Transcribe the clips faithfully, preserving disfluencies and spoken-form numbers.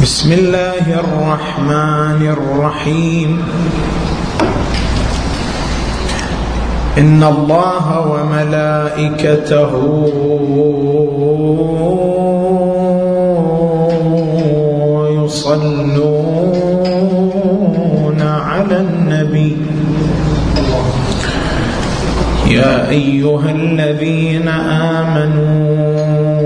بسم الله الرحمن الرحيم. إن الله وملائكته يصلون على النبي يا أيها الذين آمنوا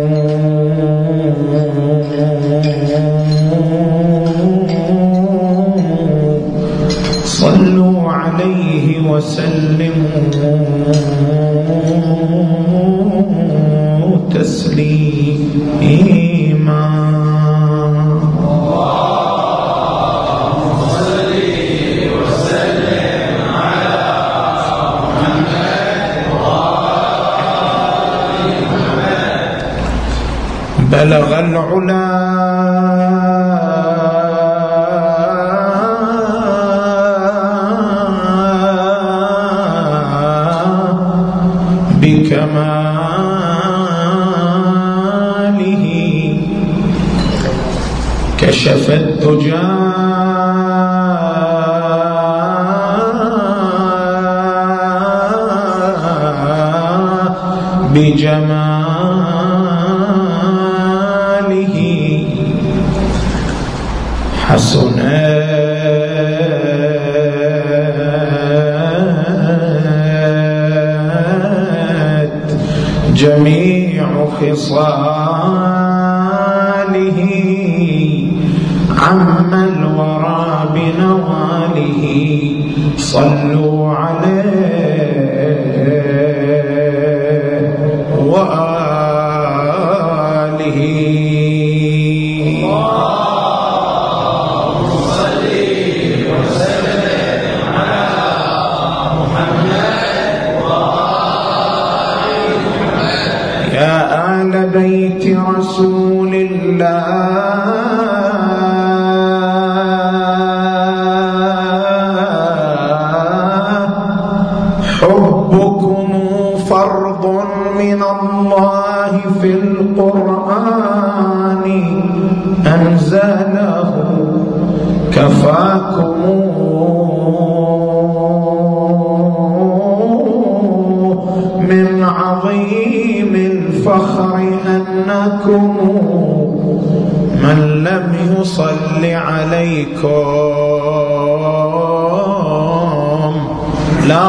صلوا عليه وسلموا تسليما. بلغ العلا بكماله كشف الدجى بجماله حسنات جميع خصاله عم الورى بنواله. صلوا عليه وآله. اللهم صل وسلم على محمد وآل محمد. يا آل بيت رسول الله حبكم فرض من الله في القرآن أنزله كفاكم من عظيم الفخر أنكم من لم يصل عليكم لا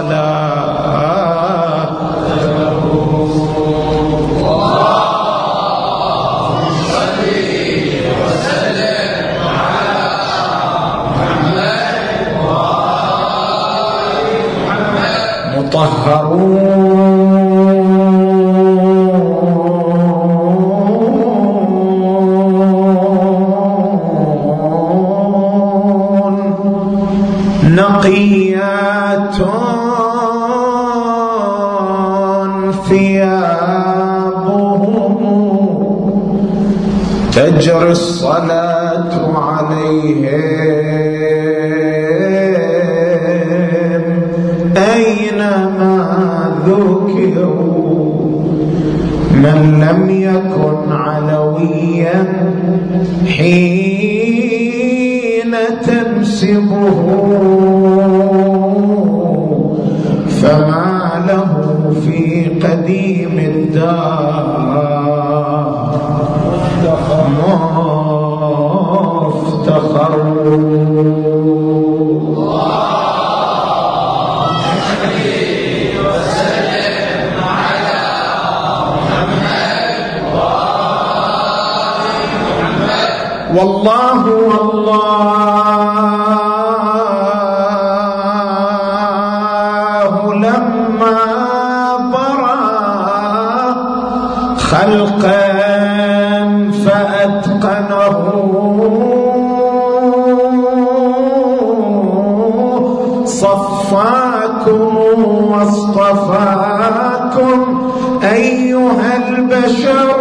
صلاة له. اللهم صل وسلم على محمد وآل محمد. مطهرون نقيات ثيابهم تجري الصلاة عليهم أينما ذكروا. من لم يكن علويا حين تنسبه فما له في قديم الدار مفتخر. والله والله لما برا خلقا فأتقنه صفاكم واصطفاكم أيها البشر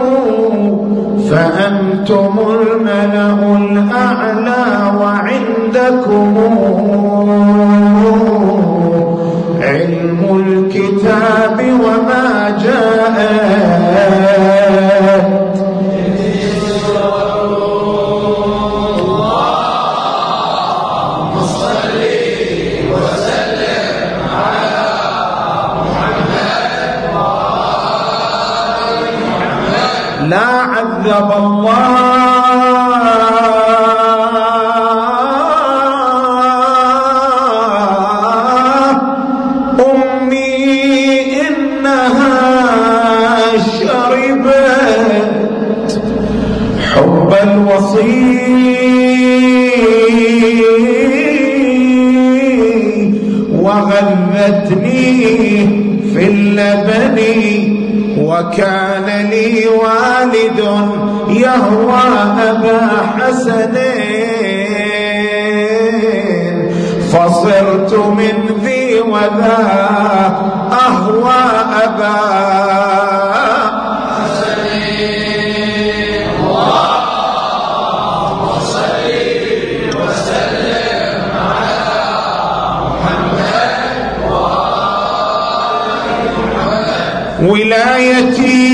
فأنتم الملأ الأعلى وعندكم علم الكتاب وما جاءت وغذتني في اللبن وكان لي والد يهوى أبا حسن فصرت من ذي وذا أهوى أبا حسن اللهم صل وسلم على محمد وآل محمد ولايتي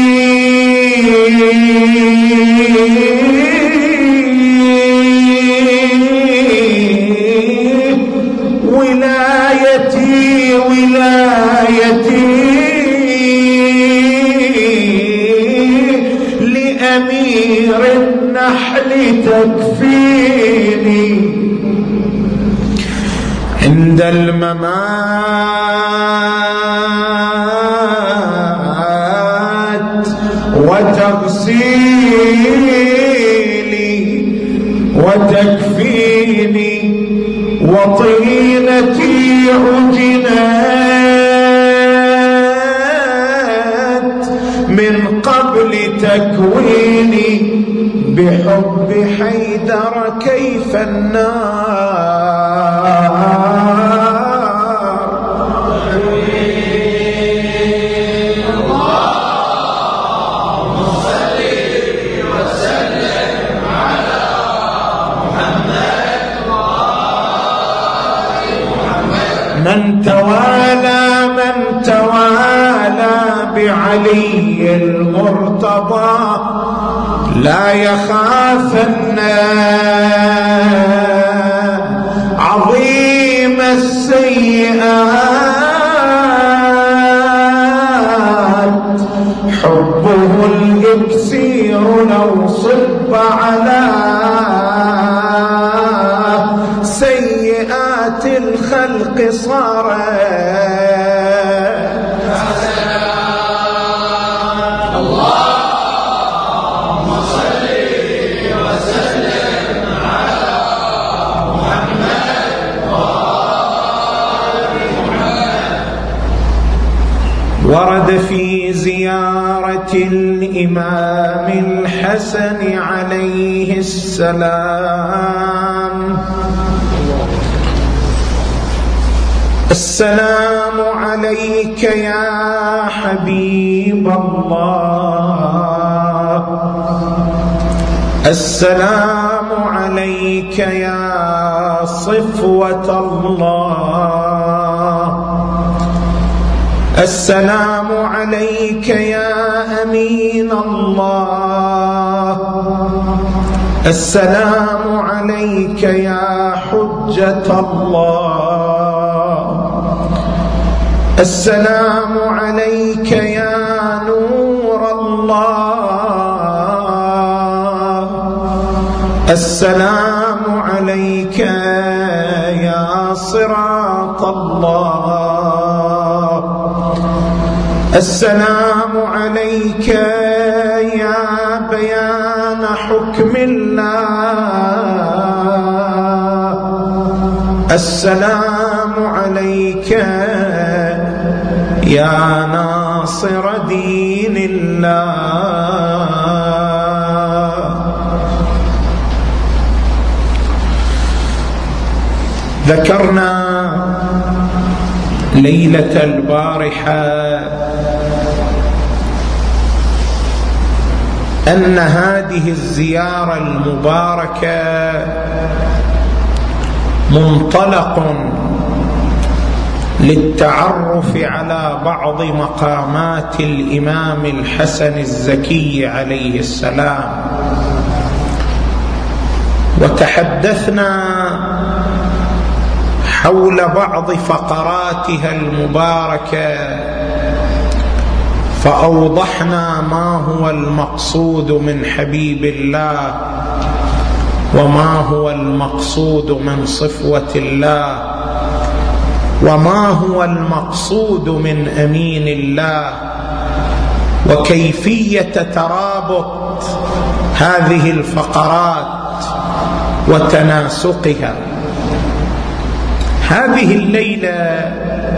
ولايتي ولايتي لأمير النحل تكفيني عند الممات وتغسيلي وتكفيني وطينتي عجنات من قبل تكويني بحب حيدر كيف النار من توالى من توالى بعلي المرتضى لا يخافن عظيم السيئات حبه الإكسير لو صب على سيئات الخلق صارت اللهم صل وسلم على محمد وآل محمد. ورد في زيارة الإمام الحسن عليه السلام السلام عليك يا حبيب الله السلام عليك يا صفوة الله السلام عليك يا أمين الله السلام عليك يا حجة الله السلام عليك يا نور الله السلام عليك يا صراط الله السلام عليك يا بيان حكم الله السلام عليك يا ناصر دين الله. ذكرنا ليلة البارحة أن هذه الزيارة المباركة منطلق للتعرف على بعض مقامات الإمام الحسن الزكي عليه السلام، وتحدثنا حول بعض فقراتها المباركة، فأوضحنا ما هو المقصود من حبيب الله وما هو المقصود من صفوة الله وما هو المقصود من أمين الله، وكيفية ترابط هذه الفقرات وتناسقها. هذه الليلة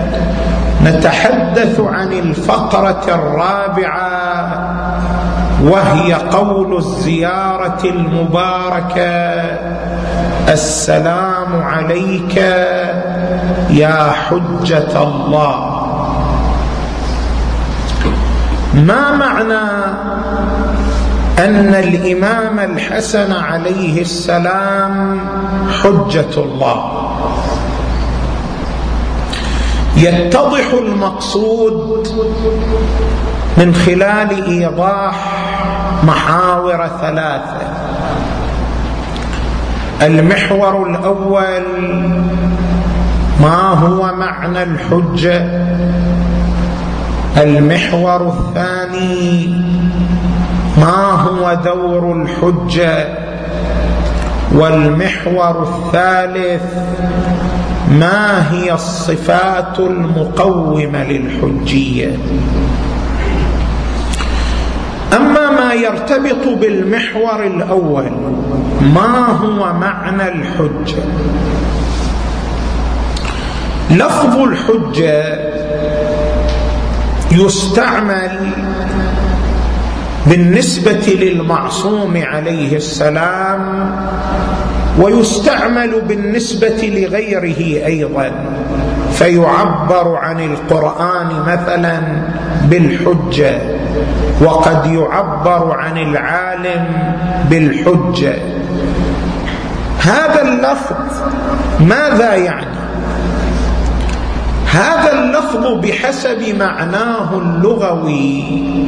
نتحدث عن الفقرة الرابعة، وهي قول الزيارة المباركة: السلام عليك يا حجة الله. ما معنى أن الإمام الحسن عليه السلام حجة الله؟ يتضح المقصود من خلال إيضاح محاور ثلاثة. المحور الأول: ما هو معنى الحجة؟ المحور الثاني: ما هو دور الحجة؟ والمحور الثالث: ما هي الصفات المقومة للحجية؟ أما ما يرتبط بالمحور الأول، ما هو معنى الحجة؟ لفظ الحجة يستعمل بالنسبة للمعصوم عليه السلام، ويستعمل بالنسبة لغيره أيضا، فيعبر عن القرآن مثلا بالحجة، وقد يعبر عن العالم بالحجة. هذا اللفظ ماذا يعني؟ هذا اللفظ بحسب معناه اللغوي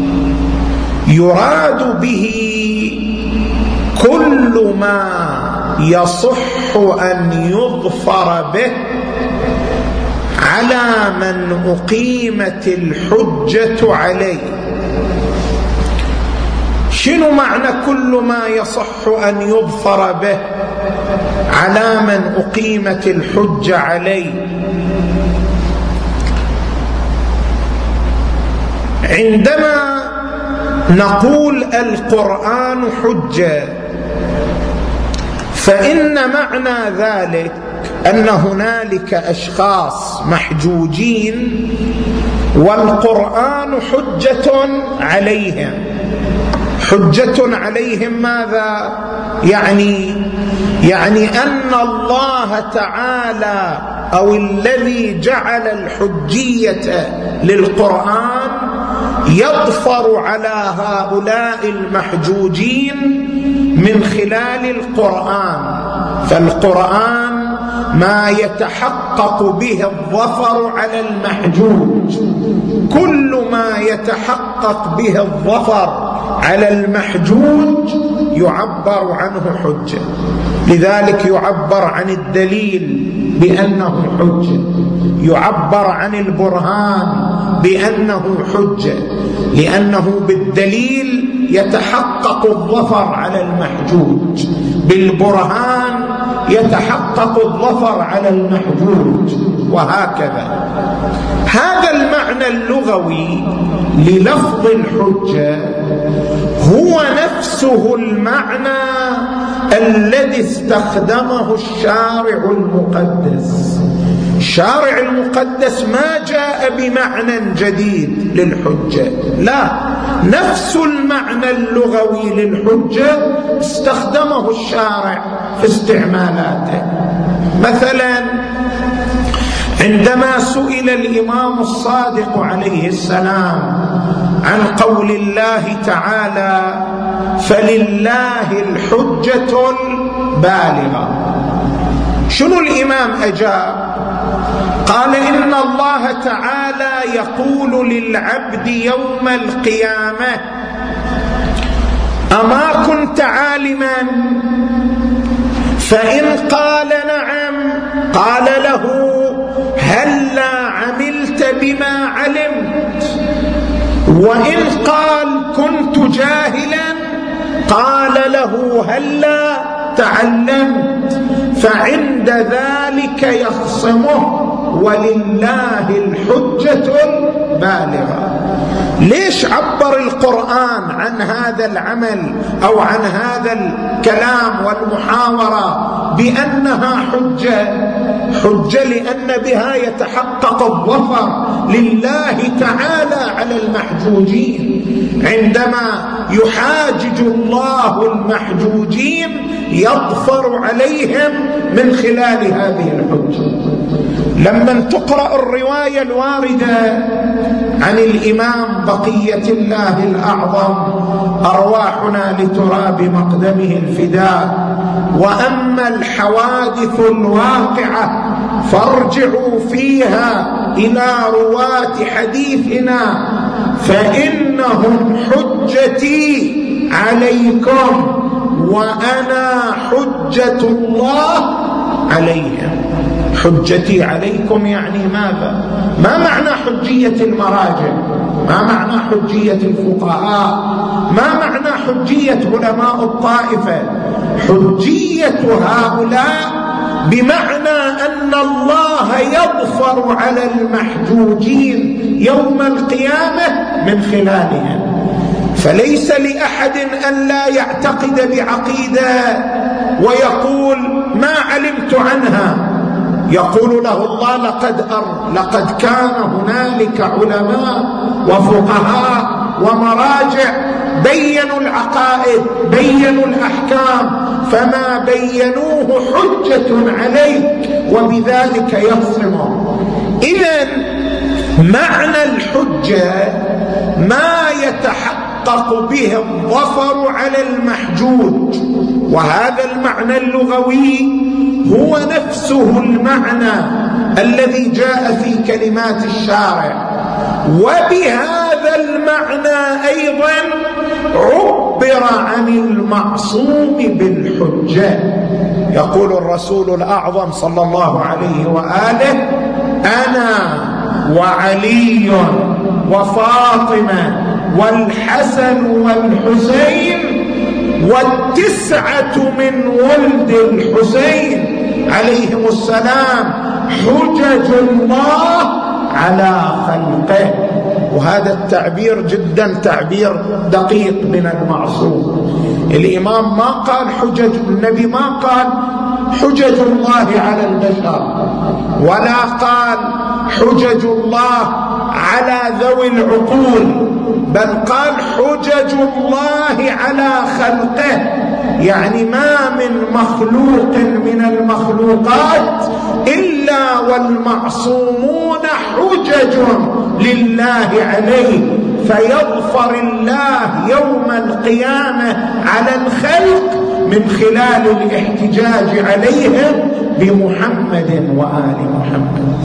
يراد به كل ما يصح أن يظفر به على من أقيمت الحجة عليه. شنو معنى كل ما يصح أن يظفر به على من أقيمت الحجة عليه؟ عندما نقول القرآن حجة، فإن معنى ذلك أن هنالك أشخاص محجوجين والقرآن حجة عليهم. حجة عليهم ماذا؟ يعني يعني أن الله تعالى أو الذي جعل الحجية للقرآن يظفر على هؤلاء المحجوجين من خلال القرآن. فالقرآن ما يتحقق به الظفر على المحجوج، كل ما يتحقق به الظفر على المحجوج يعبر عنه حجة. لذلك يعبر عن الدليل بأنه حجة، يعبر عن البرهان بأنه حجة، لأنه بالدليل يتحقق الظفر على المحجوج، بالبرهان يتحقق الظفر على المحجوج، وهكذا. هذا المعنى اللغوي للفظ الحجة هو نفسه المعنى الذي استخدمه الشارع المقدس. الشارع المقدس ما جاء بمعنى جديد للحجة، لا، نفس المعنى اللغوي للحجة استخدمه الشارع في استعمالاته. مثلا عندما سئل الإمام الصادق عليه السلام عن قول الله تعالى: فلله الحجة البالغة، شنو الإمام أجاب؟ قال: إن الله تعالى يقول للعبد يوم القيامة: أما كنت عالما؟ فإن قال نعم قال له: هلا عملت بما علمت؟ وإن قال كنت جاهلا قال له: هلا تعلمت؟ فعند ذلك يخصمه: ولله الحجة البالغة. ليش عبر القرآن عن هذا العمل أو عن هذا الكلام والمحاورة بأنها حجة؟ حجة لأن بها يتحقق الظفر لله تعالى على المحجوجين. عندما يحاجج الله المحجوجين يظفر عليهم من خلال هذه الحجة. لما تقرأ الرواية الواردة عن الإمام بقية الله الأعظم أرواحنا لتراب مقدمه الفداء، وأما الحوادث الواقعة فارجعوا فيها إلى رواة حديثنا فإنهم حجتي عليكم وأنا حجة الله عليهم. حجتي عليكم يعني ماذا؟ ما معنى حجية المراجع؟ ما معنى حجية الفقهاء؟ ما معنى حجية علماء الطائفة؟ حجية هؤلاء بمعنى أن الله يظفر على المحجوجين يوم القيامة من خلالهم. فليس لأحد أن لا يعتقد بعقيدة ويقول ما علمت عنها. يقول له الله لقد أر لقد كان هنالك علماء وفقهاء ومراجع بينوا العقائد بينوا الأحكام، فما بينوه حجة عليك وبذلك يصمم. إذن معنى الحجة ما يتحقق به الظفر على المحجوج، وهذا المعنى اللغوي هو نفسه المعنى الذي جاء في كلمات الشارع. وبهذا المعنى أيضا عبر عن المعصوم بالحجة. يقول الرسول الأعظم صلى الله عليه وآله أنا وعلي وفاطمة والحسن والحسين والتسعة من ولد الحسين عليهم السلام حجج الله على خلقه. وهذا التعبير جدا تعبير دقيق من المعصوم. الإمام ما قال حجج، النبي ما قال حجج الله على البشر، ولا قال حجج الله على ذوي العقول، بل قال حجج الله على خلقه، يعني ما من مخلوق من المخلوقات إلا والمعصومون حجج لله عليه، فيظفر الله يوم القيامة على الخلق من خلال الاحتجاج عليهم بمحمد وآل محمد.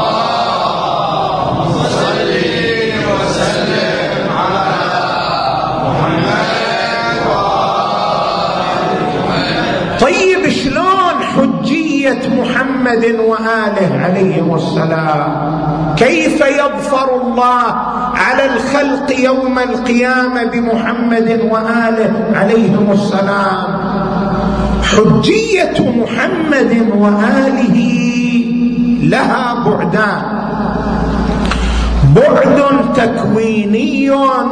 اللهم صل وسلم على محمد وآل محمد. طيب شلون حجية محمد وآله عليهم السلام؟ كيف يظفر الله على الخلق يوم القيامة بمحمد وآله عليهم السلام؟ حجية محمد وآله لها بعدان: بعد تكويني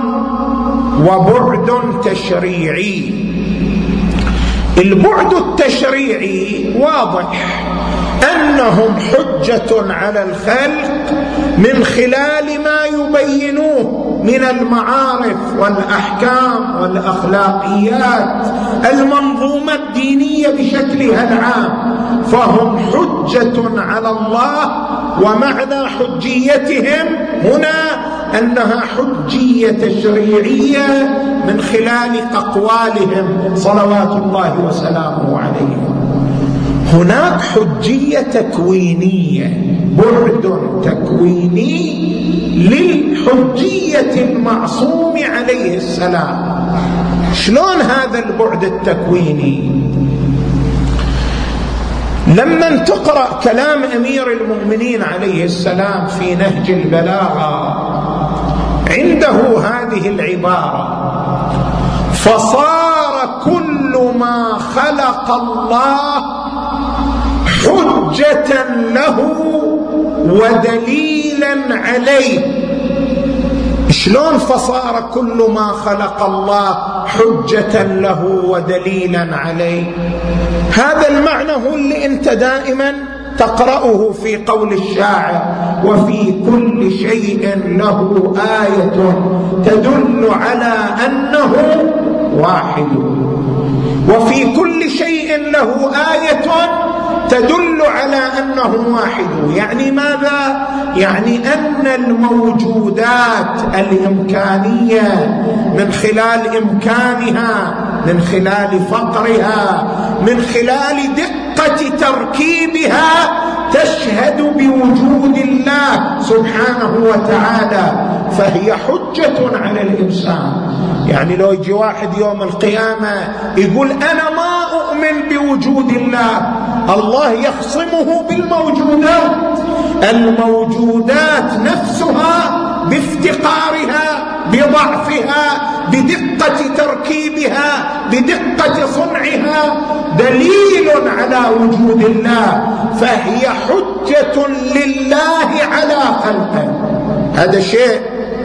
وبعد تشريعي. البعد التشريعي واضح، أنهم حجة على الخلق من خلال ما يبينوه من المعارف والأحكام والأخلاقيات المنظومة الدينية بشكلها العام، فهم حجة على الله. ومعنى حجيتهم هنا أنها حجية تشريعية من خلال أقوالهم صلوات الله وسلامه عليهم. هناك حجية تكوينية، بعد تكويني للحجية المعصوم عليه السلام. شلون هذا البعد التكويني؟ لما تقرأ كلام أمير المؤمنين عليه السلام في نهج البلاغة عنده هذه العبارة: فصار كل ما خلق الله حجة له ودليلا عليه. شلون فصار كل ما خلق الله حجة له ودليلا عليه؟ هذا المعنى هو اللي انت دائما تقرأه في قول الشاعر: وفي كل شيء له آية تدل على أنه واحد. وفي كل شيء له آية تدل على أنه واحد، يعني ماذا؟ يعني أن الموجودات الإمكانية من خلال إمكانها، من خلال فقرها، من خلال دقة تركيبها تشهد بوجود الله سبحانه وتعالى، فهي حجة على الإنسان. يعني لو يجي واحد يوم القيامة يقول أنا ما أؤمن بوجود الله، الله يخصمه بالموجودات. الموجودات نفسها بافتقارها، بضعفها، بدقة تركيبها، بدقة صنعها دليل على وجود الله، فهي حجة لله على خلقه. هذا شيء.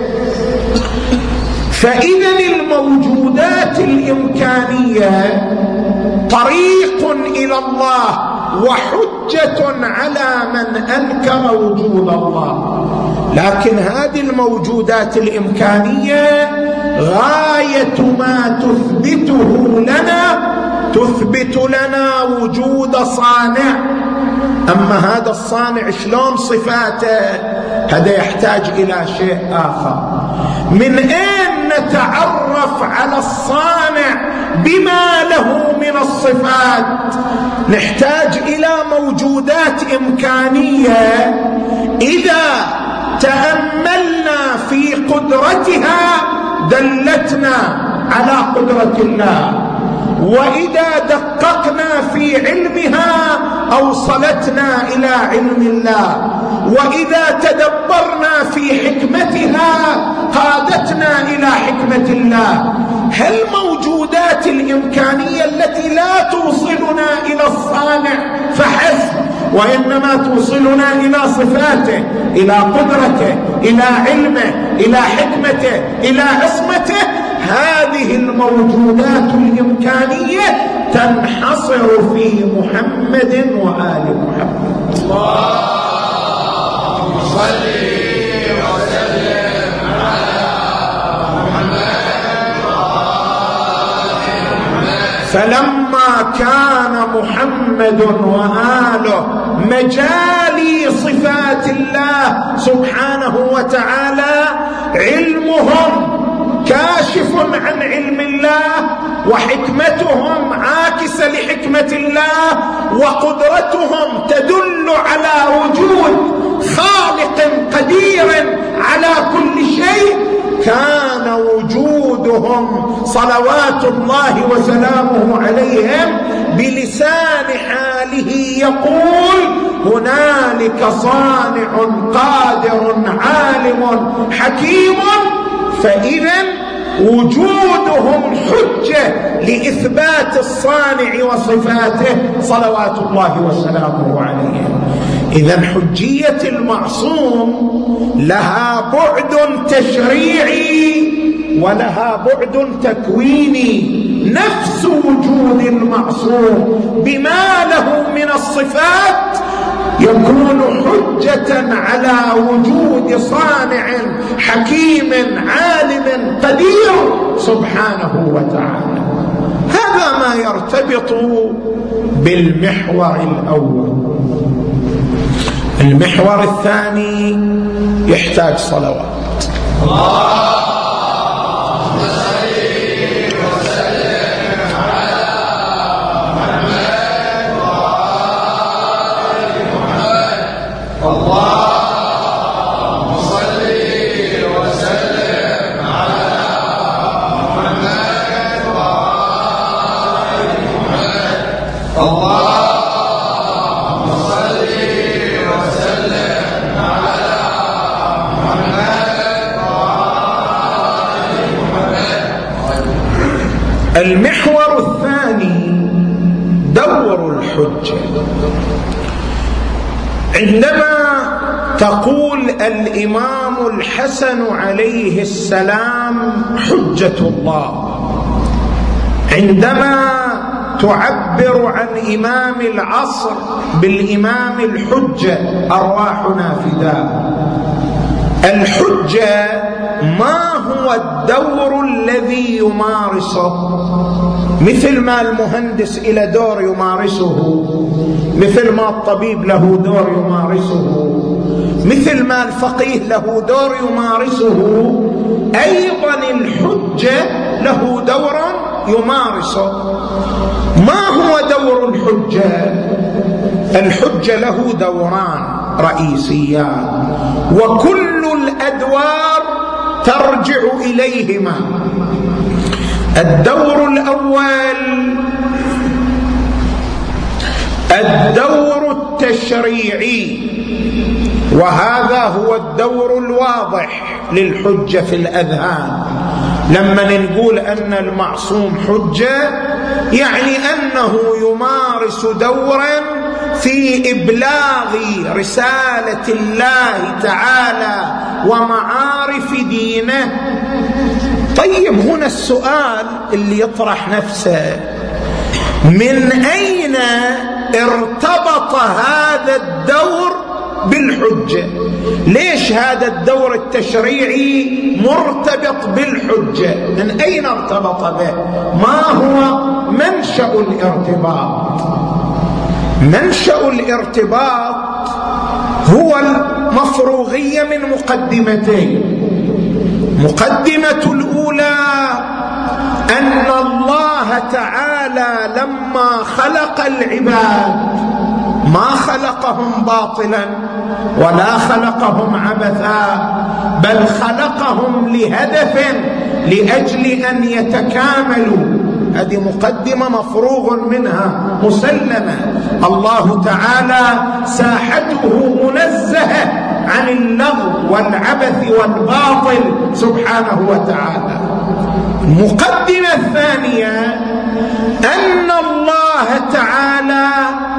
فإذا الموجودات الإمكانية طريق إلى الله وحجة على من أنكر وجود الله. لكن هذه الموجودات الإمكانية غاية ما تثبته لنا تثبت لنا وجود صانع. أما هذا الصانع شلون صفاته؟ هذا يحتاج إلى شيء آخر. من أين نتعرف على الصانع بما له من الصفات؟ نحتاج إلى موجودات إمكانية إذا تأملنا في قدرتها دلتنا على قدرة الله، وإذا دققنا في علمها أوصلتنا إلى علم الله، وإذا تدبرنا في حكمتها قادتنا إلى حكمة الله. هل موجودات الإمكانية التي لا توصلنا إلى الصانع فحسب، وإنما توصلنا إلى صفاته، إلى قدرته، إلى علمه، إلى حكمته، إلى عصمته، هذه الموجودات الإمكانية تنحصر في محمد وآل محمد. اللهم صل وسلم على محمد وآل محمد. فلما كان محمد وآله مجالي صفات الله سبحانه وتعالى، علمهم كاشف عن علم الله، وحكمتهم عاكسة لحكمة الله، وقدرتهم تدل على وجود خالق قدير على كل شيء. كان وجودهم صلوات الله وسلامه عليهم بلسان حاله يقول: هنالك صانع قادر عالم حكيم. فإذا وجودهم حجة لإثبات الصانع وصفاته صلوات الله وسلامه عليه. إذا حجية المعصوم لها بعد تشريعي ولها بعد تكويني. نفس وجود المعصوم بما له من الصفات يكون حجة على وجود صانع حكيم عالم قدير سبحانه وتعالى. هذا ما يرتبط بالمحور الأول. المحور الثاني يحتاج صلوات. الله المحور الثاني دور الحجة. عندما تقول الإمام الحسن عليه السلام حجة الله. عندما تعبر عن إمام العصر بالإمام الحجة أرواحنا فداه. الحجة ما هو الدور الذي يمارسه؟ مثل ما المهندس إلى دور يمارسه، مثل ما الطبيب له دور يمارسه، مثل ما الفقيه له دور يمارسه، أيضا الحجة له دور يمارسه. ما هو دور الحجة؟ الحجة له دوران رئيسيان، وكل الأدوار ترجع إليهما. الدور الأول الدور التشريعي، وهذا هو الدور الواضح للحجة في الأذهان. لما نقول أن المعصوم حجة يعني أنه يمارس دورا في إبلاغ رسالة الله تعالى ومعارف دينه. طيب هنا السؤال اللي يطرح نفسه: من أين ارتبط هذا الدور بالحجة؟ ليش هذا الدور التشريعي مرتبط بالحجة؟ من أين ارتبط به؟ ما هو منشأ الارتباط؟ منشأ الارتباط هو المفروغية من مقدمتين. مقدمة الأولى أن الله تعالى لما خلق العباد ما خلقهم باطلا ولا خلقهم عبثا، بل خلقهم لهدف، لأجل أن يتكاملوا. هذه مقدمة مفروغ منها مسلمة. الله تعالى ساحته منزهة عن اللغو والعبث والباطل سبحانه وتعالى. المقدمة الثانية أن الله تعالى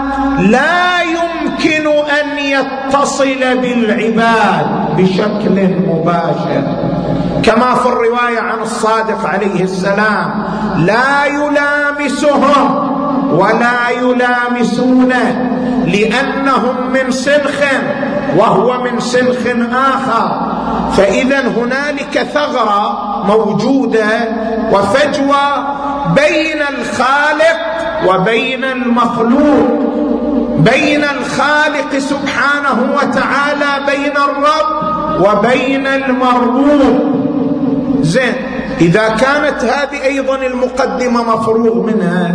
لا يمكن أن يتصل بالعباد بشكل مباشر، كما في الرواية عن الصادق عليه السلام: لا يلامسهم ولا يلامسونه، لأنهم من سنخ وهو من سنخ آخر. فإذا هنالك ثغرة موجودة وفجوة بين الخالق وبين المخلوق، بين الخالق سبحانه وتعالى، بين الرب وبين المربوب. زين، إذا كانت هذه أيضا المقدمة مفروغ منها،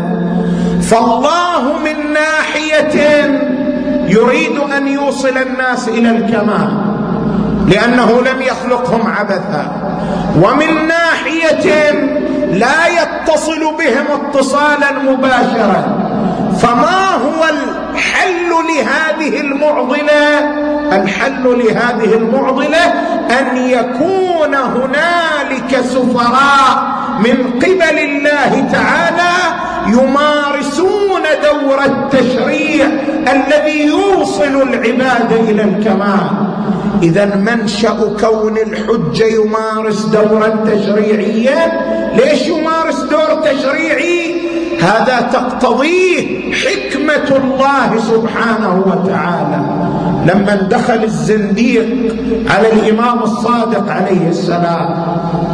فالله من ناحية يريد أن يوصل الناس إلى الكمال لأنه لم يخلقهم عبثا، ومن ناحية لا يتصل بهم اتصالا مباشرا. فما هو الحل لهذه المعضلة؟ الحل لهذه المعضلة أن يكون هنالك سفراء من قبل الله تعالى يمارسون دور التشريع الذي يوصل العباد إلى الكمال. إذا منشأ كون الحجة يمارس دورا تشريعيا. ليش يمارس دور تشريعي؟ هذا تقتضيه حكمة الله سبحانه وتعالى. لما دخل الزنديق على الإمام الصادق عليه السلام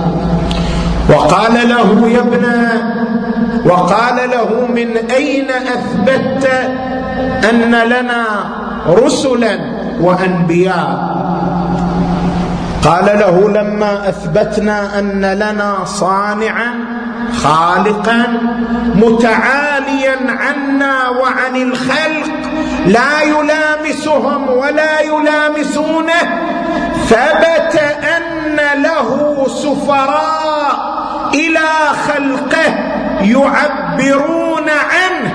وقال له: يا ابن، وقال له: من أين أثبتت أن لنا رسلا وأنبياء؟ قال له: لما أثبتنا أن لنا صانعا خالقا متعاليا عنا وعن الخلق لا يلامسهم ولا يلامسونه، ثبت أن له سفراء إلى خلقه يعبرون عنه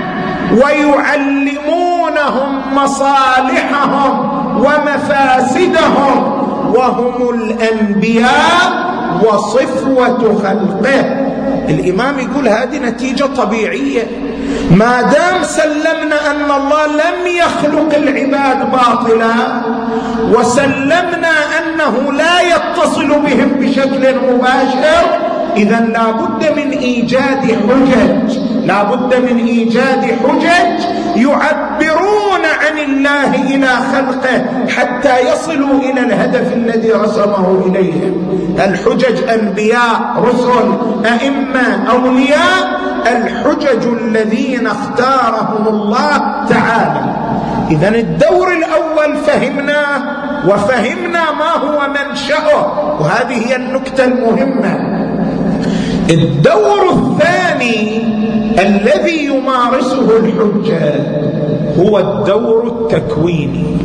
ويعلمونهم مصالحهم ومفاسدهم، وهم الأنبياء وصفوة خلقه. الإمام يقول هذه نتيجة طبيعية. ما دام سلمنا أن الله لم يخلق العباد باطلا، وسلمنا أنه لا يتصل بهم بشكل مباشر، إذن لا بد من إيجاد حجج، لا بد من إيجاد حجج يعبرون عن الله إلى خلقه حتى يصلوا إلى الهدف الذي رسمه إليهم. الحجج أنبياء، رسل، أئمة، أولياء، الحجج الذين اختارهم الله تعالى. إذن الدور الأول فهمناه، وفهمنا ما هو منشأه، وهذه هي النكتة المهمة. الدور الثاني الذي يمارسه الحجة هو الدور التكويني.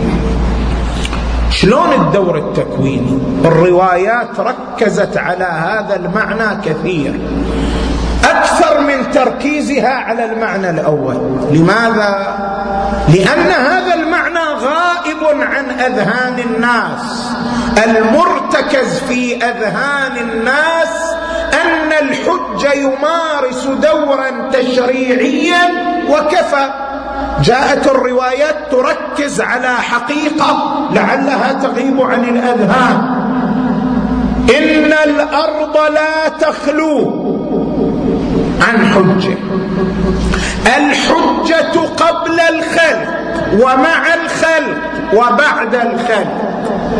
شلون الدور التكويني؟ الروايات ركزت على هذا المعنى كثير، أكثر من تركيزها على المعنى الأول. لماذا؟ لأن هذا المعنى غائب عن أذهان الناس. المرتكز في أذهان الناس أن الحج يمارس دورا تشريعيا وكفى. جاءت الروايات تركز على حقيقة لعلها تغيب عن الأذهان. إن الأرض لا تخلو عن حجة. الحجة قبل الخلق ومع الخلق وبعد الخلق.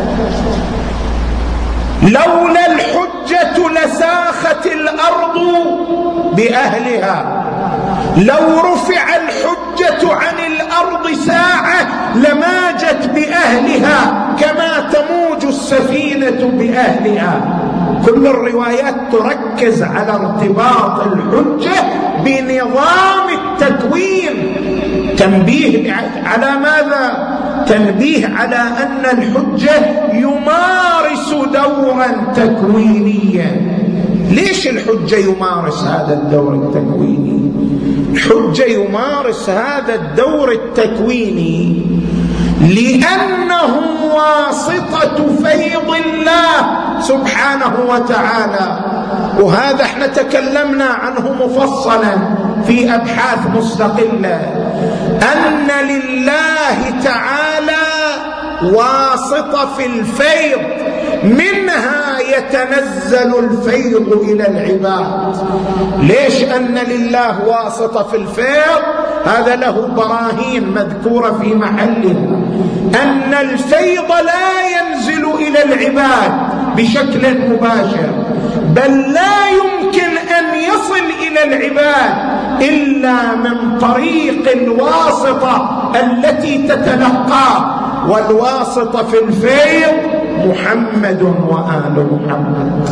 لولا الحجة لساخت الأرض بأهلها. لو رفع الحجة عن الأرض ساعة لماجت بأهلها كما تموج السفينة بأهلها. كل الروايات تركز على ارتباط الحجة بنظام التكوين. تنبيه على ماذا؟ تنبيه على أن الحجة يمارس دورا تكوينيا. ليش الحجة يمارس هذا الدور التكويني؟ الحجة يمارس هذا الدور التكويني لأنه واسطة فيض الله سبحانه وتعالى. وهذا احنا تكلمنا عنه مفصلا في أبحاث مستقلة، أن لله تعالى واسطة في الفيض، منها يتنزل الفيض إلى العباد. ليش أن لله واسطة في الفيض؟ هذا له براهين مذكورة في محلها. أن الفيض لا ينزل إلى العباد بشكل مباشر، بل لا يمكن أن يصل إلى العباد إلا من طريق الواسطة التي تتلقاه. والواسطة في الفيض محمد وآل محمد.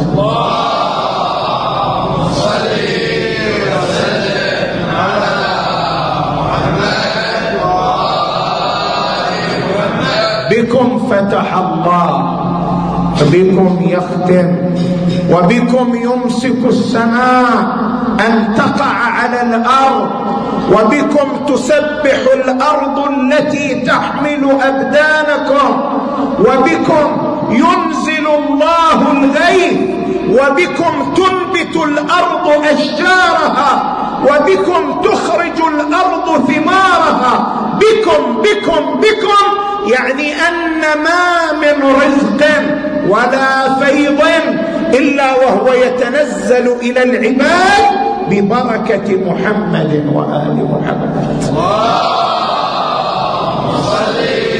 اللهم صل وسلم على محمد وآل محمد. بكم فتح الله، وبكم يختم، وبكم يمسك السماء أن تقع على الأرض، وبكم تسبح الأرض التي تحمل أبدانكم، وبكم ينزل الله الغيث، وبكم تنبت الأرض أشجارها، وبكم تخرج الأرض ثمارها. بكم بكم بكم يعني أن ما من رزق ولا فيض إلا وهو يتنزل إلى العباد ببركة محمد وآل محمد. اللهم صل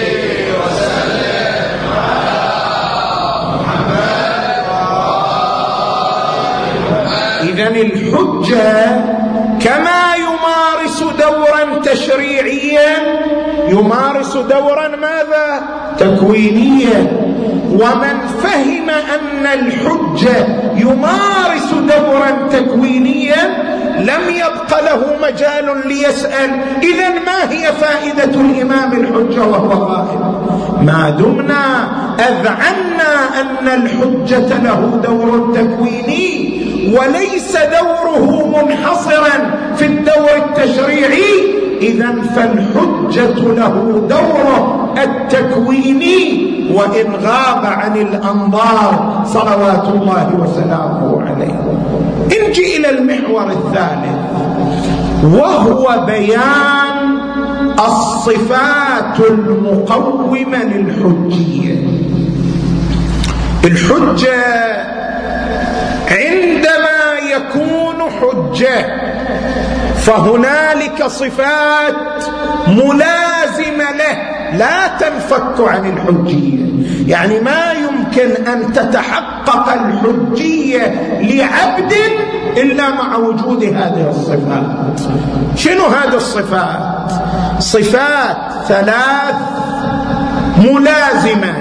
وسلم على محمد وآل محمد. إذن الحجة كما يمارس دورا تشريعيا يمارس دورا ماذا؟ تكوينيا. ومن فهم أن الحجة يمارس دورا تكوينيا لم يبق له مجال ليسأل إذن ما هي فائدة الإمام الحجة وهو غائب. ما دمنا أذعنا أن الحجة له دور تكويني وليس دوره منحصرا في الدور التشريعي، إذن فالحجة له دوره التكويني وإن غاب عن الأنظار صلوات الله وسلامه عليه. نجي إلى المحور الثالث. وهو بيان الصفات المقومة للحجية. الحجة عندما يكون حجة فهنالك صفات ملازمة له لا تنفك عن الحجية، يعني ما يمكن أن تتحقق الحجية لعبد إلا مع وجود هذه الصفات. شنو هذه الصفات؟ صفات ثلاث ملازمة.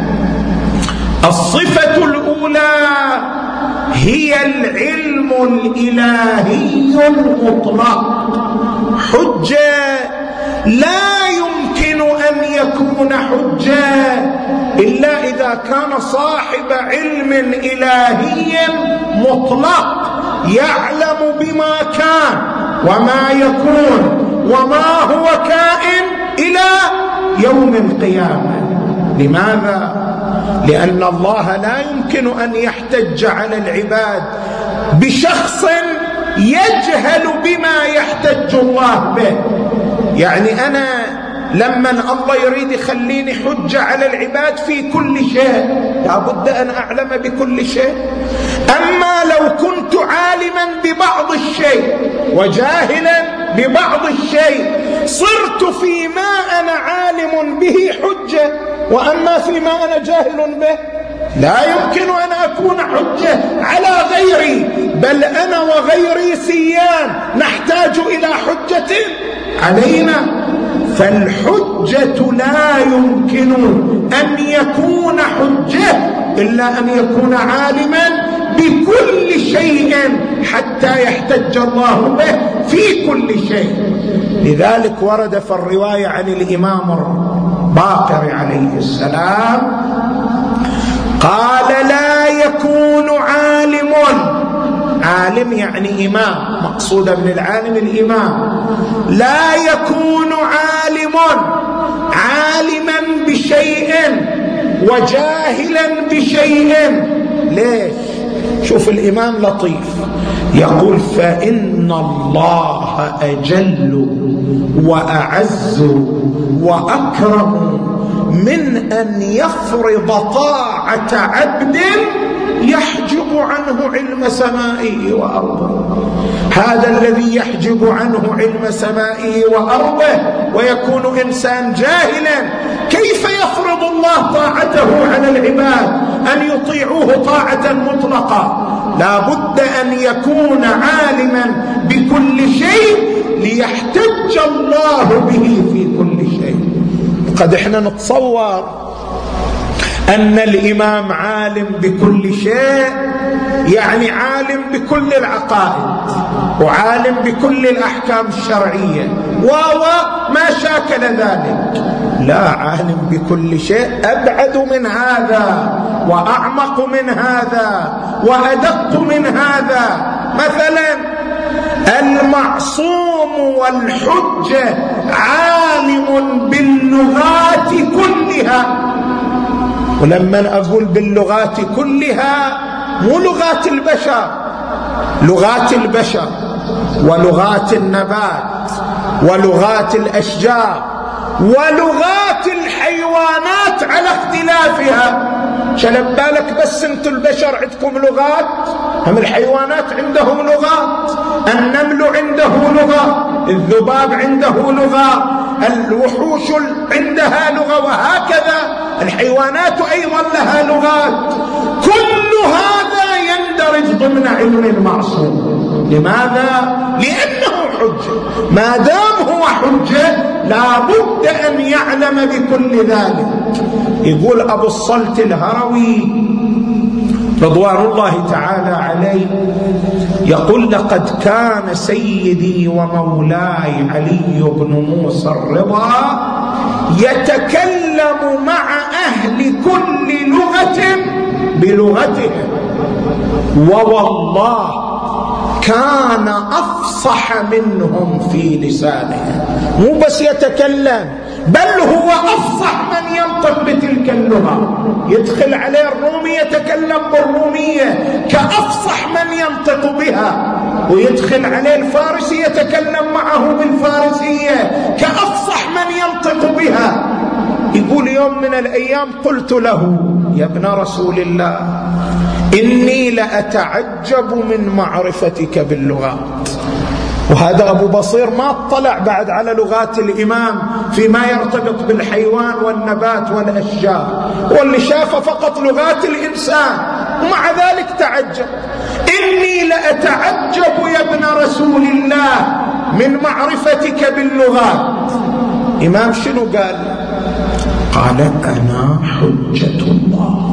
الصفة الأولى هي العلم الإلهي المطلق. حجة لا يمكن أن يكون حجة إلا إذا كان صاحب علم إلهي مطلق، يعلم بما كان وما يكون وما هو كائن إلى يوم القيامة. لماذا؟ لأن الله لا يمكن أن يحتج على العباد بشخص يجهل بما يحتج الله به. يعني أنا لما الله يريد يخليني حجة على العباد في كل شيء لابد أن أعلم بكل شيء. أما لو كنت عالما ببعض الشيء وجاهلا ببعض الشيء صرت فيما أنا عالم به حجة، وأما فيما أنا جاهل به لا يمكن أن أكون حجة على غيري، بل أنا وغيري سيان نحتاج إلى حجة علينا. فالحجة لا يمكن أن يكون حجة إلا أن يكون عالما بكل شيء حتى يحتج الله به في كل شيء. لذلك ورد في الرواية عن الإمام الباقر عليه السلام قال: لا يكون عالم، عالم يعني إمام، مقصود من العالم الإمام، لا يكون عالم عالما بشيء وجاهلا بشيء. ليش؟ شوف الإمام لطيف يقول: فإن الله أجل وأعز وأكرم من أن يفرض طاعة عبد يحجب عنه علم سمائه وأرضه. هذا الذي يحجب عنه علم سمائه وأرضه ويكون إنسان جاهلا، كيف يفرض الله طاعته على العباد أن يطيعوه طاعة مطلقة؟ لا بد أن يكون عالما بكل شيء ليحتج الله به في كل شيء. قد احنا نتصور أن الإمام عالم بكل شيء، يعني عالم بكل العقائد وعالم بكل الأحكام الشرعية وما شاكل ذلك. لا، عالم بكل شيء أبعد من هذا وأعمق من هذا وأدق من هذا. مثلا المعصوم والحجة عالم باللغات كلها، ولما أقول باللغات كلها مو لغات البشر، لغات البشر ولغات النبات ولغات الأشجار ولغات الحيوانات على اختلافها. شلب بالك بس انتم البشر عندكم لغات، هم الحيوانات عندهم لغات، النمل عنده لغة، الذباب عنده لغة، الوحوش عندها لغة، وهكذا الحيوانات أيضا لها لغات. كل هذا يندرج ضمن علم المعصوم. لماذا؟ لأنه حجة. ما دام هو حجة لا بد أن يعلم بكل ذلك. يقول أبو الصلت الهروي رضوان الله تعالى عليه، يقول: لقد كان سيدي ومولاي علي بن موسى الرضا يتكلم مع أهل كل لغة بلغتهم، ووالله كان أفصح منهم في لسانه. مو بس يتكلم، بل هو أفصح من ينطق بتلك اللغة. يدخل عليه الرومي يتكلم بالرومية كأفصح من ينطق بها، ويدخل عليه الفارسي يتكلم معه بالفارسية كأفصح من ينطق بها. يقول يوم من الأيام قلت له: يا ابن رسول الله، إني لأتعجب من معرفتك باللغات. وهذا أبو بصير ما اطلع بعد على لغات الإمام فيما يرتبط بالحيوان والنبات والأشجار، واللي شافه فقط لغات الإنسان، ومع ذلك تعجب. إني لأتعجب يا ابن رسول الله من معرفتك باللغات. إمام شنو قال؟ قال: أنا حجة الله،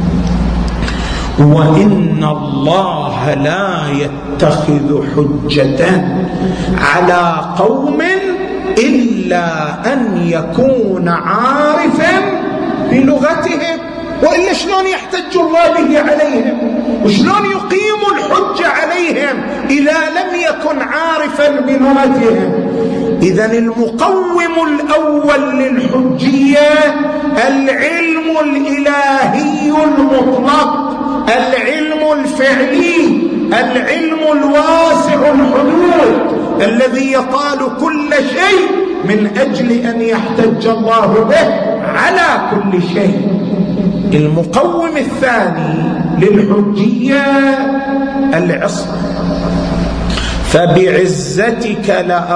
وإن الله لا يتخذ حجة على قوم إلا أن يكون عارفا بلغتهم، وإلا شلون يحتج الله به عليهم، وشلون يقيم الحجة عليهم إذا لم يكن عارفا بلغتهم. إذن المقوم الأول للحجية العلم الإلهي المطلق، العلم الفعلي، العلم الواسع الحدود الذي يطال كل شيء من أجل أن يحتج الله به على كل شيء. المقوم الثاني للحجية العصمة. فبعزتك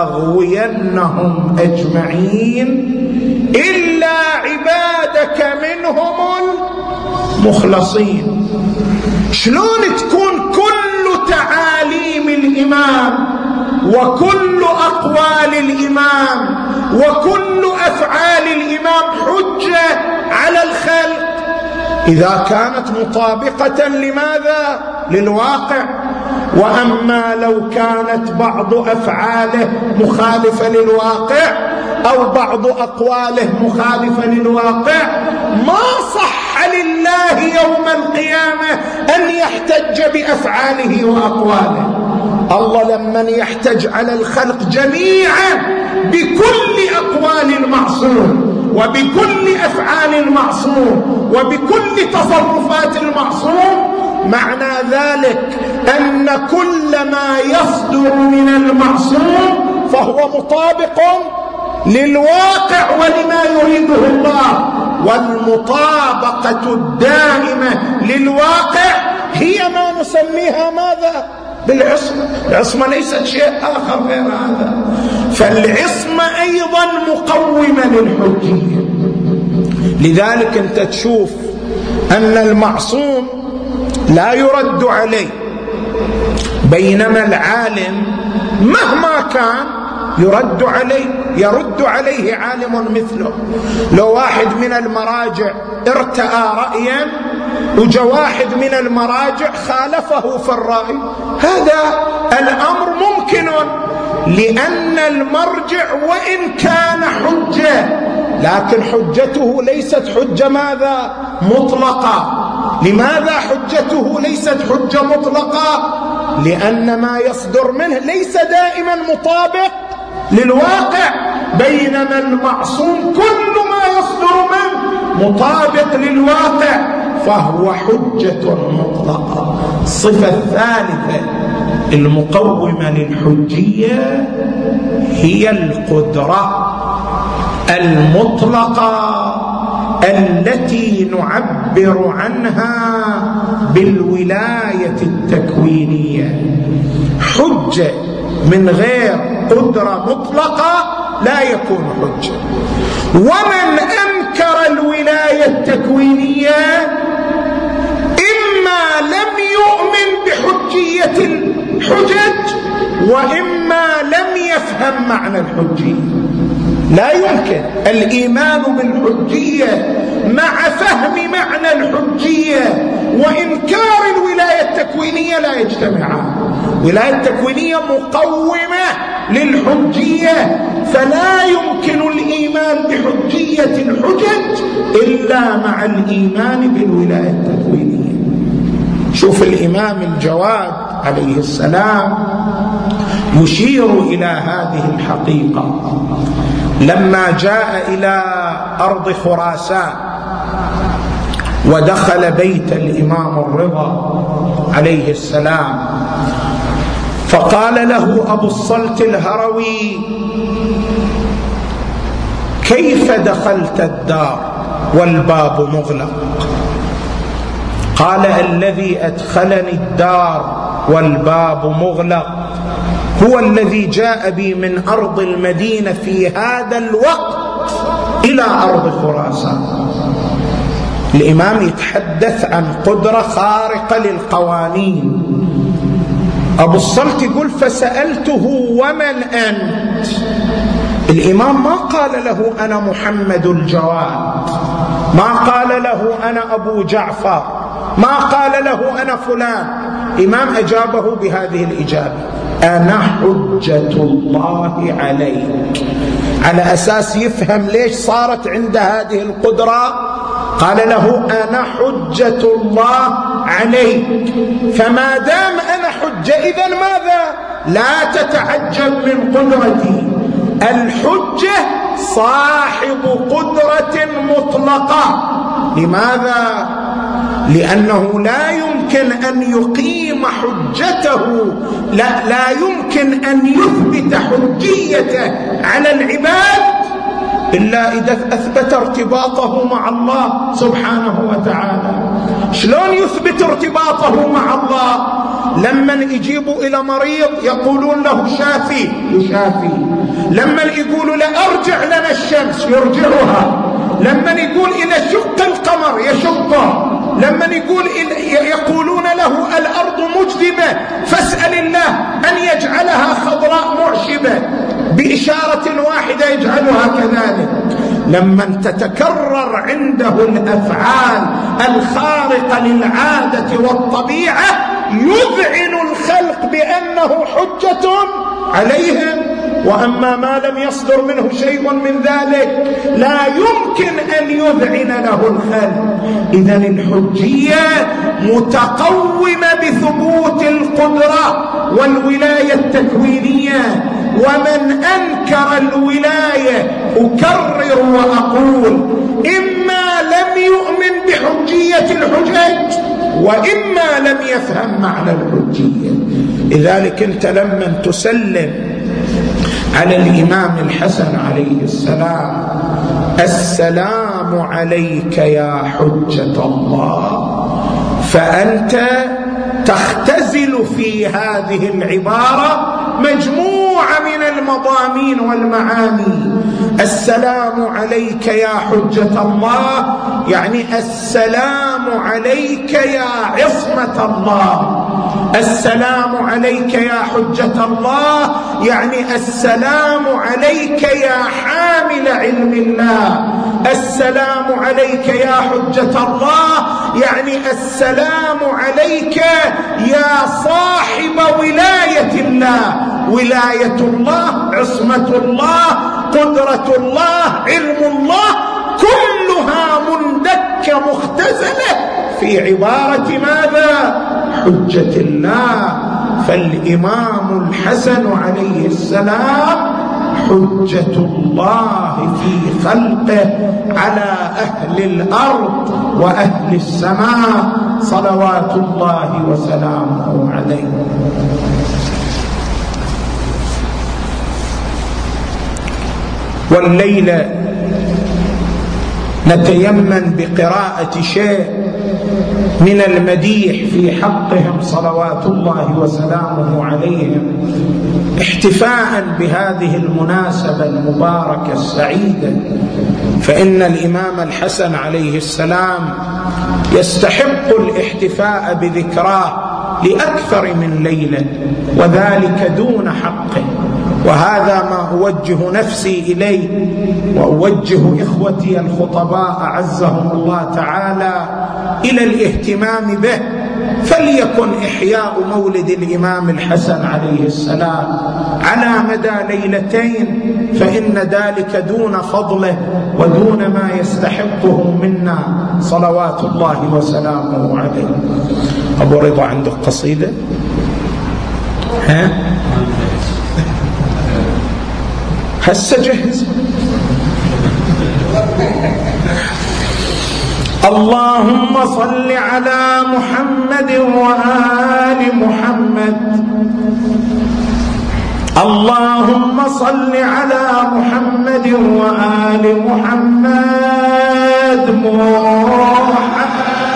لأغوينهم أجمعين إلا عبادك منهم المخلصين. شلون تكون كل تعاليم الإمام وكل أقوال الإمام وكل أفعال الإمام حجة على الخلق إذا كانت مطابقة لماذا؟ للواقع. وأما لو كانت بعض أفعاله مخالفة للواقع أو بعض أقواله مخالفة للواقع، ما صح لله يوم القيامة أن يحتج بأفعاله وأقواله. الله لمن يحتج على الخلق جميعا بكل أقوال المعصوم وبكل أفعال المعصوم وبكل تصرفات المعصوم، معنى ذلك أن كل ما يصدر من المعصوم فهو مطابق للواقع ولما يريده الله. والمطابقة الدائمة للواقع هي ما نسميها ماذا؟ بالعصمة. العصمة ليست شيء آخر غير هذا. فالعصمة أيضا مقومة للحجية. لذلك أنت تشوف أن المعصوم لا يرد عليه، بينما العالم مهما كان يرد عليه، يرد عليه عالم مثله. لو واحد من المراجع ارتأى رأيا وجاء واحد من المراجع خالفه في الرأي، هذا الأمر ممكن، لأن المرجع وإن كان حجة لكن حجته ليست حجة ماذا؟ مطلقة. لماذا حجته ليست حجة مطلقة؟ لأن ما يصدر منه ليس دائما مطابق للواقع، بينما المعصوم كل ما يصدر منه مطابق للواقع فهو حجة مطلقة. الصفة الثالثة المقومة للحجية هي القدرة المطلقة التي نعبر عنها بالولاية التكوينية. حجة من غير قدرة مطلقة لا يكون حجة. ومن أنكر الولاية التكوينية إما لم يؤمن بحجية الحجج وإما لم يفهم معنى الحجية. لا يمكن الإيمان بالحجية مع فهم معنى الحجية وإنكار الولاية التكوينية لا يجتمعان. الولاية التكوينية مقومة للحجية، فلا يمكن الإيمان بحجية الحجج إلا مع الإيمان بالولاية التكوينية. شوف الإمام الجواد عليه السلام يشير إلى هذه الحقيقة. لما جاء إلى أرض خراسان ودخل بيت الإمام الرضا عليه السلام، فقال له أبو الصلت الهروي: كيف دخلت الدار والباب مغلق؟ قال: الذي أدخلني الدار والباب مغلق هو الذي جاء بي من أرض المدينة في هذا الوقت إلى أرض خراسان. الإمام يتحدث عن قدرة خارقة للقوانين. أبو الصلت يقول: فسألته: ومن أنت؟ الإمام ما قال له: أنا محمد الجواد، ما قال له: أنا أبو جعفر، ما قال له: أنا فلان. الإمام أجابه بهذه الإجابة: أنا حجة الله عليك، على أساس يفهم ليش صارت عند هذه القدرة. قال له: أنا حجة الله عليك، فما دام أنا حجة إذن ماذا؟ لا تتعجب من قدرتي. الحجة صاحب قدرة مطلقة. لماذا؟ لأنه لا يمكن أن يقيم حجته، لا, لا يمكن أن يثبت حجيته على العباد إلا إذا أثبت ارتباطه مع الله سبحانه وتعالى. شلون يثبت ارتباطه مع الله؟ لما يجيبوا إلى مريض يقولون له شافي يشافي، لما يقولوا له أرجع لنا الشمس يرجعها، لما يقول إذا شق القمر يشقه، لما يقول يقولون له الأرض مجدبة فاسأل الله أن يجعلها خضراء معشبة، بإشارة واحدة يجعلها كذلك. لما تتكرر عنده الأفعال الخارقة للعادة والطبيعة يذعن الخلق بأنه حجة عليهم. وأما ما لم يصدر منه شيء من ذلك لا يمكن أن يذعن له الخلق. إذن الحجية متقومة بثبوت القدرة والولاية التكوينية. ومن أنكر الولاية أكرر وأقول إما لم يؤمن بحجية الحجج وإما لم يفهم معنى الحجية. لذلك أنت لما تسلم على الإمام الحسن عليه السلام: السلام عليك يا حجة الله، فأنت تختزل في هذه العبارة مجموعة من المضامين والمعاني. السلام عليك يا حجة الله يعني السلام عليك يا عصمة الله، السلام عليك يا حجة الله يعني السلام عليك يا حامل علم الله، السلام عليك يا حجة الله يعني السلام عليك يا صاحب ولاية الله. ولاية الله، عصمة الله، قدرة الله، علم الله، كلها مندكة مختزلة في عبارة ماذا؟ حجة الله. فالإمام الحسن عليه السلام حجة الله في خلقه على أهل الأرض وأهل السماء صلوات الله وسلامه عليه. والليلة نتيمن بقراءة شيء من المديح في حقهم صلوات الله وسلامه عليهم، احتفاء بهذه المناسبة المباركة السعيدة. فإن الإمام الحسن عليه السلام يستحق الاحتفاء بذكراه لأكثر من ليلة، وذلك دون حقه. وهذا ما أوجه نفسي إليه وأوجه إخوتي الخطباء أعزهم الله تعالى إلى الاهتمام به. فليكن إحياء مولد الإمام الحسن عليه السلام على مدى ليلتين، فإن ذلك دون فضله ودون ما يستحقه منا صلوات الله وسلامه عليه. أبو رضا عندك قصيدة؟ ها؟ هسه جهز. اللهم صل على محمد وآل محمد. اللهم صل على محمد وآل محمد. محمد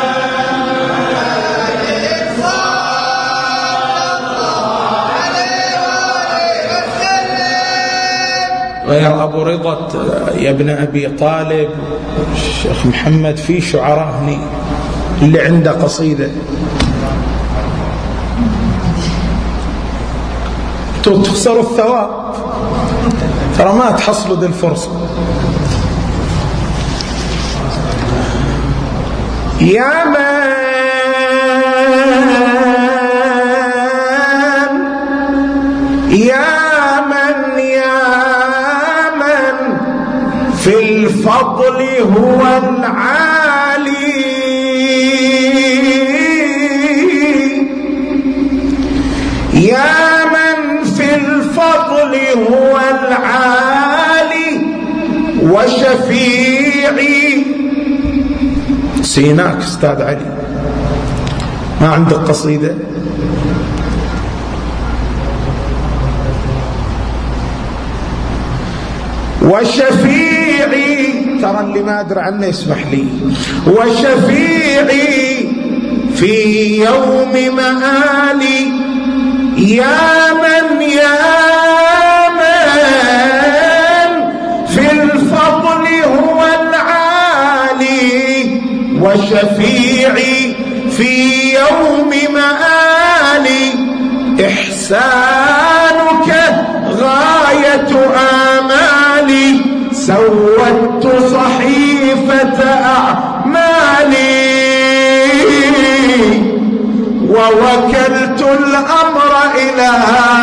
غير أبو رضا يا ابن أبي طالب الشيخ محمد في شعراء هني اللي عنده قصيدة تخسروا الثواب ترى ما تحصلوا ذي الفرصة. يا من يا من يا من في الفضل هو العالي. يا من في الفضل هو العالي وشفيعي. سيناك استاذ علي ما عندك قصيدة؟ وشفيعي ترى اللي ما أدري عنه يسمح لي. وشفيعي في يوم مآلي. يا من يا من في الفضل هو العالي وشفيعي في يوم مآلي. إحسانك غاية آمالي. سودت صحيفة أعمالي ووكلت الأمر إلى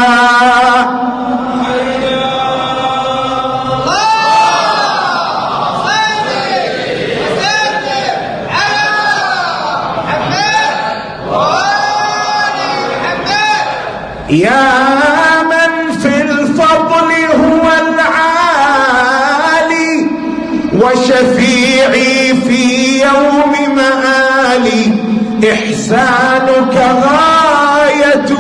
يا من في الفضل هو العالي وشفيعي في يوم مآلي. إحسانك غاية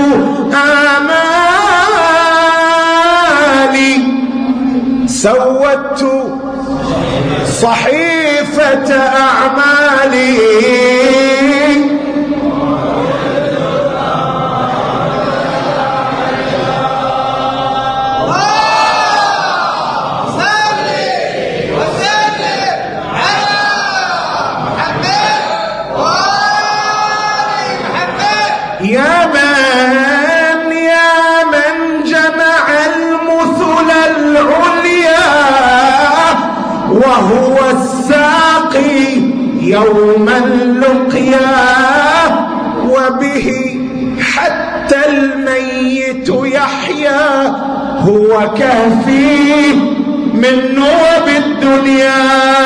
آمالي. سودت صحيفة أعمالي يا من يا من جمع المثل العليا وهو الساقي يوم اللقيا. وبه حتى الميت يحيا هو كافيه من نوب الدنيا.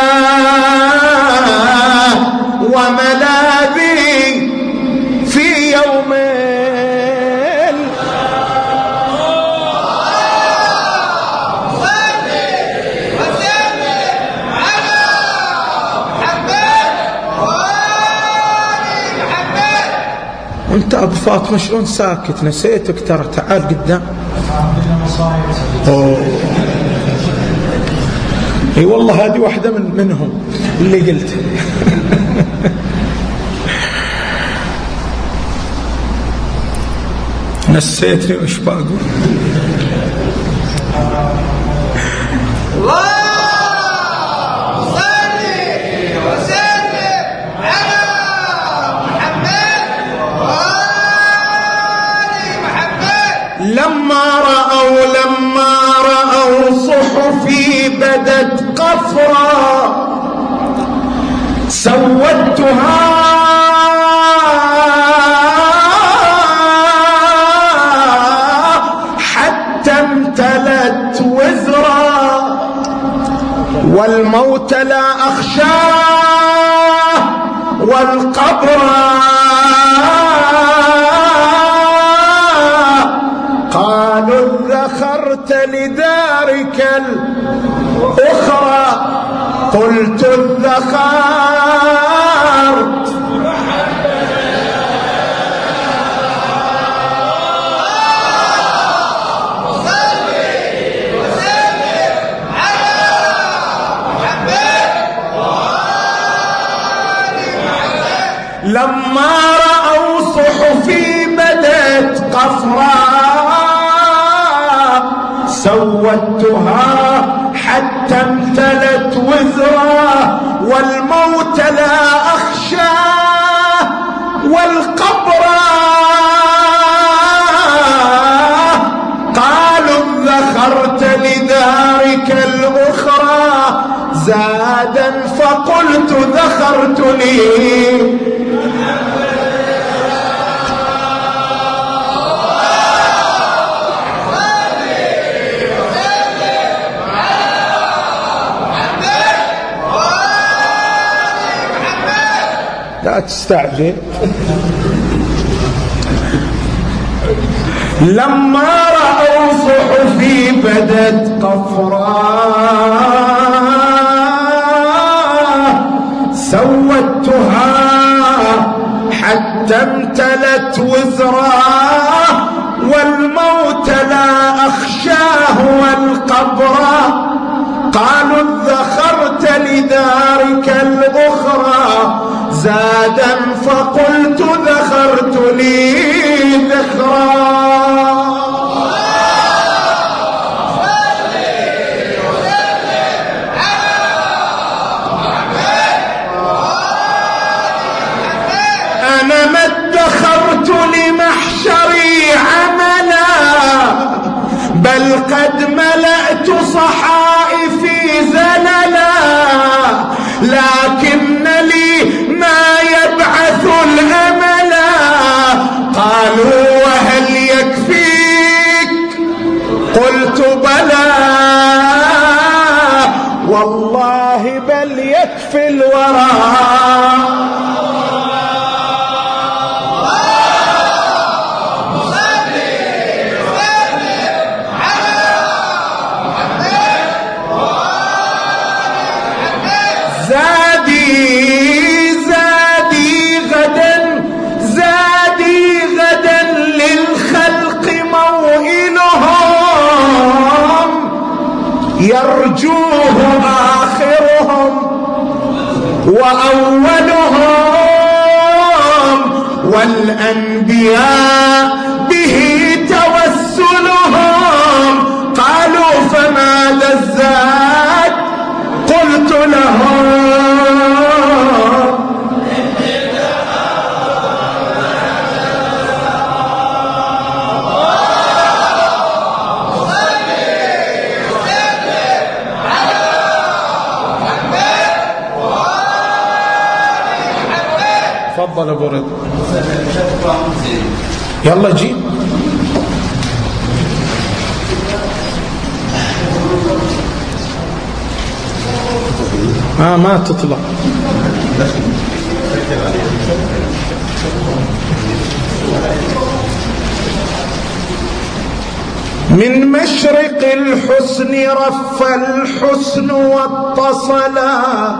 وملاذي في يوم وانت ابو فاطمه شلون ساكت؟ نسيتك ترى. تعال قدام. اوه اي والله هذه واحده من منهم اللي قلت. نسيتني وش بقول. لما رأوا لما رأوا صحفي بدت قفرا سودتها حتى امتلت وزرا. والموت لا أخشاه والقبر قالوا ادخرت لدارك قلت ادخرت لما رأوا صحفي بدت قفراء سوتها حتى امتلت وزرا والموت لا أخشاه والقبر قالوا ذخرت لدارك الأخرى زادا فقلت ذخرت لي لا تستعجل. لما رأوا صحفي بدت قفراء سوتها حتى امتلت وزرا والموت لا أخشاه والقبر قالوا ادخرت لدارك الأخرى زادا فقلت ذخرت لي ذخرا. أنا ما ادخرت لمحشري عملا بل قد ملأت صحائفي زللا لكن لي ما يبعث الأملا. قالوا وهل يكفيك قلت بلى والله بل يكفي الورى. يرجوه آخرهم وأولهم والأنبياء به توسلهم. قالوا فماذا الزاد قلت لهم تفضل ابو رضا. يلا جيب. آه ما تطلع. من مشرق الحسن رف الحسن واتصلا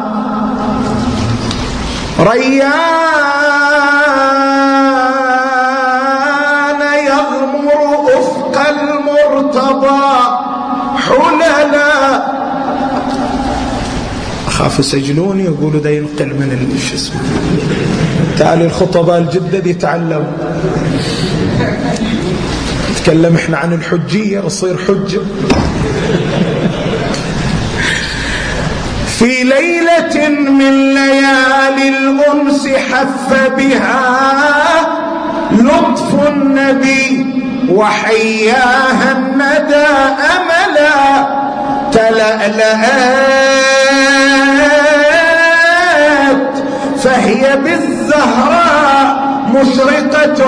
ريان يغمر أفق المرتضى حللا. أخاف يسجلوني يقولوا ده ينقل من الشسم. تعالي الخطباء الجدد يتعلم. نتكلم احنا عن الحجية نصير حجة. في ليلة من ليالي الأنس حف بها لطف النبي وحياها الندى أملا تلألأت فهي بالزهراء مشرقة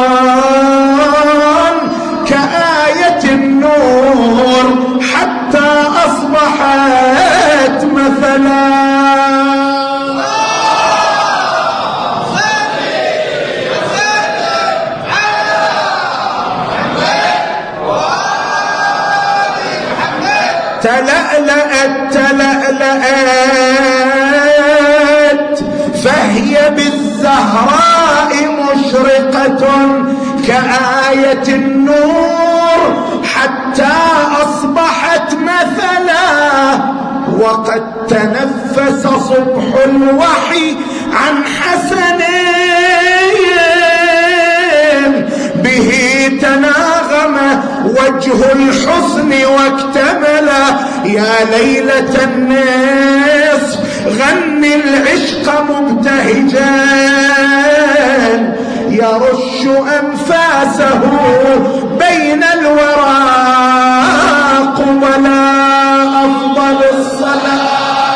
كآية النور حتى أصبحت مثلا. تلألأت تلألأت وقد تنفس صبح الوحي عن حسن به تناغم وجه الحسن واكتمل. يا ليلة النصف غن العشق مبتهجا يرش أنفاسه بين الوراق ولا أفضل الصلاة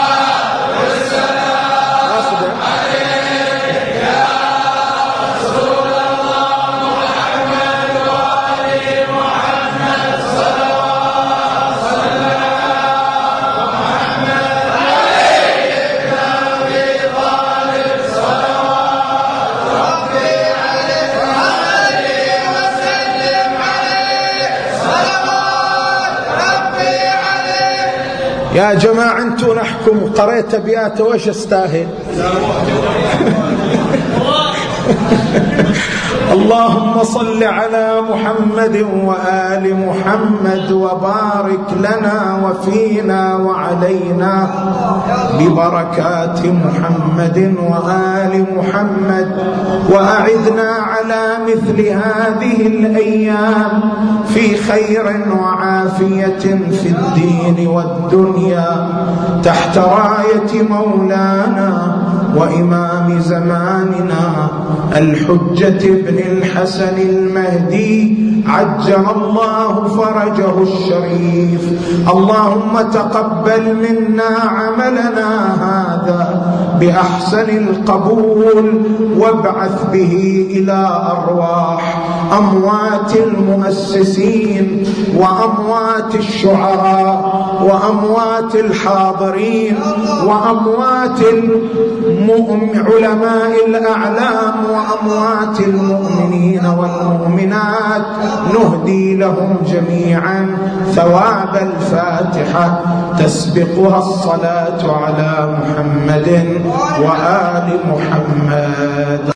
يا جماعة انتوا نحكم قريت ابياته وش استاهل؟ اللهم صل على محمد وآل محمد وبارك لنا وفينا وعلينا ببركات محمد وآل محمد، وأعدنا على مثل هذه الأيام في خير وعافية في الدين والدنيا تحت راية مولانا وإمام زماننا الحجة ابن الحسن المهدي عجل الله فرجه الشريف. اللهم تقبل منا عملنا هذا بأحسن القبول وابعث به إلى أرواح أموات المؤسسين وأموات الشعراء وأموات الحاضرين وأموات علماء الأعلام وأموات المؤمنين والمؤمنات، نهدي لهم جميعا ثواب الفاتحة تسبقها الصلاة على محمد وآل محمد.